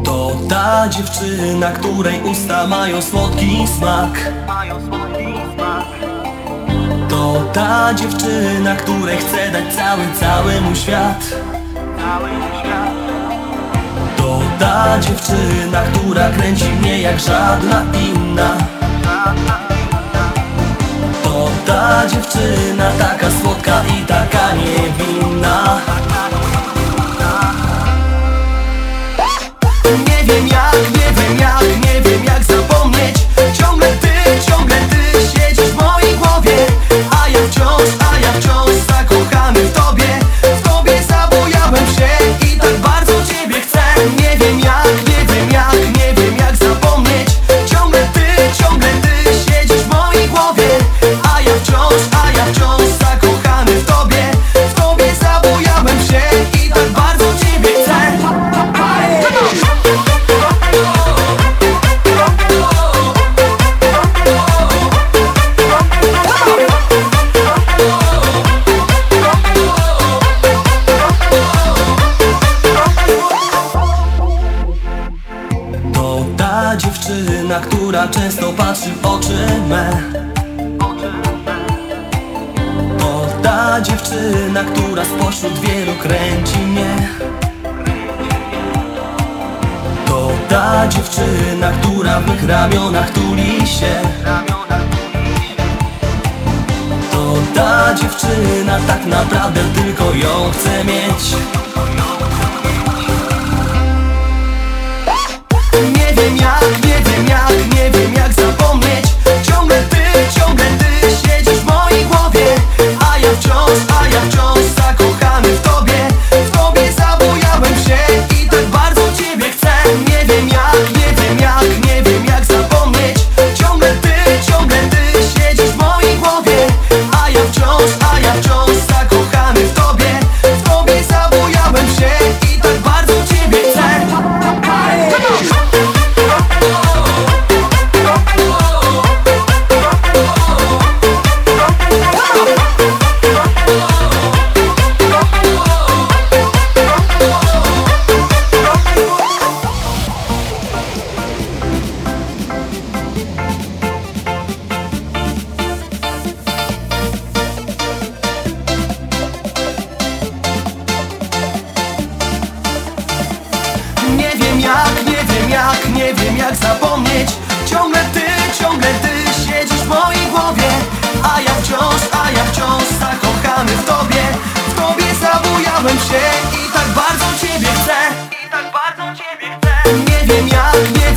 To ta dziewczyna, której usta mają słodki smak. To ta dziewczyna, której chcę dać cały mój świat. To ta dziewczyna, która kręci mnie jak żadna inna. To ta dziewczyna, taka słodka i taka niewinna. Nie wiem jak zapomnieć. Ciągle ty siedzisz w mojej głowie. A ja wciąż zakochany w tobie. W tobie zabujałem się i tak bardzo ciebie chcę. Nie wiem jak zapomnieć. Ciągle ty siedzisz w mojej głowie. A ja wciąż zakochany w tobie. W tobie zabujałem się i tak bardzo ciebie chcę. To ta dziewczyna, która często patrzy w oczy me. To ta dziewczyna, która spośród wielu kręci mnie. To ta dziewczyna, która w mych ramionach tuli się. To ta dziewczyna, tak naprawdę tylko ją chcę mieć. Nie wiem jak zapomnieć. Ciągle ty siedzisz w mojej głowie. A ja wciąż zakochany w tobie. W tobie zabujałem się i tak bardzo ciebie chcę. Nie wiem jak zapomnieć. Ciągle ty siedzisz w mojej głowie. A ja wciąż zakochany w tobie. W tobie zabujałem się i tak bardzo ciebie chcę. Nie wiem jak zapomnieć. Ciągle ty siedzisz w mojej głowie. A ja wciąż zakochany w tobie. W tobie zabujałem się i tak bardzo ciebie chcę. Nie wiem